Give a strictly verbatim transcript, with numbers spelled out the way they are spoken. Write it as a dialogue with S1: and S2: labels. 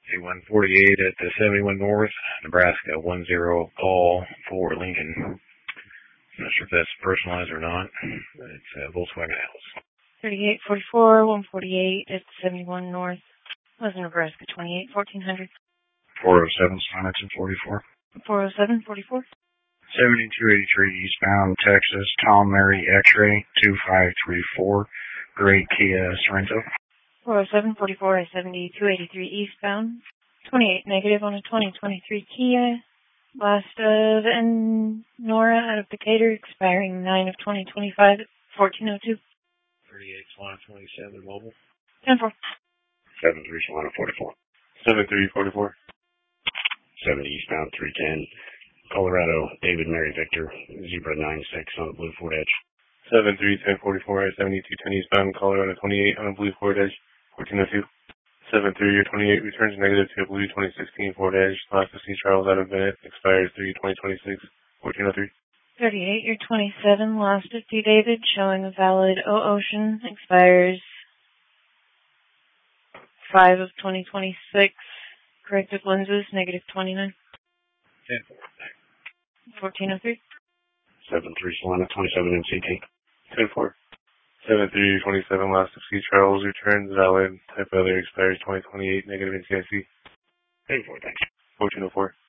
S1: A one forty-eight at the seventy-one North, Nebraska, one zero call for Lincoln. I'm not sure if that's personalized or not, but it's uh, Volkswagen Atlas.
S2: thirty-eight forty-four, one forty-eight at seventy-one North, was Nebraska, twenty-eight fourteen hundred.
S1: four oh seven, Simonton, forty-four.
S2: four oh seven forty-four.
S1: seventy-two eighty-three eastbound, Texas, Tom Mary X-ray, two five three four, Great Kia Sorento.
S2: four oh seven forty-four at seventy-two eighty-three eastbound, twenty-eight negative on a twenty twenty-three Kia. Last of N Nora out of Decatur, expiring nine of twenty twenty-five at fourteen oh two.
S1: thirty-eight Solana twenty-seven mobile.
S2: ten four.
S1: seven three Solana forty-four.
S3: seven three forty-four.
S1: seventy eastbound, three ten. Colorado, David Mary Victor, Zebra nine six on a blue Ford Edge.
S3: seven three ten forty-four at seventy-two ten eastbound, Colorado twenty-eight on a blue Ford Edge, fourteen oh two. seven three twenty-eight returns negative to a blue twenty sixteen Ford Edge. Last to see travels out of Bennett, expires three twenty twenty-six, fourteen oh three.
S2: thirty-eight, you're twenty-seven, lost at D. David, showing a valid O Ocean, expires five of twenty twenty-six, corrected lenses, negative twenty-nine.
S1: ten four.
S2: fourteen oh three.
S1: seven three Solana twenty-seven M C T.
S3: ten four. seven three twenty-seven last to see travels, returns valid, type other, expires twenty twenty-eight, negative N C I C.
S1: ten four, thanks.
S3: fourteen oh four.